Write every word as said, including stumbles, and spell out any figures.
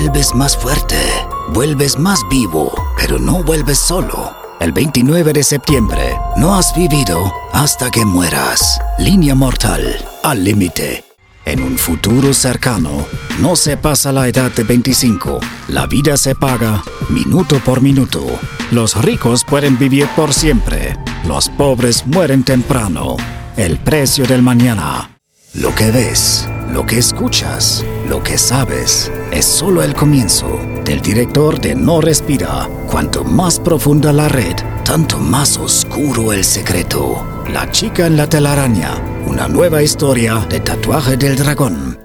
vuelves más fuerte, vuelves más vivo, pero no vuelves solo. El veintinueve de septiembre, no has vivido hasta que mueras. Línea mortal, al límite. En un futuro cercano, no se pasa la edad de veinticinco. La vida se paga minuto por minuto. Los ricos pueden vivir por siempre. Los pobres mueren temprano. El precio del mañana. Lo que ves, lo que escuchas, lo que sabes, es solo el comienzo. Del director de No Respira. Cuanto más profunda la red, tanto más oscuro el secreto. La chica en la telaraña. Una nueva historia de Tatuaje del Dragón.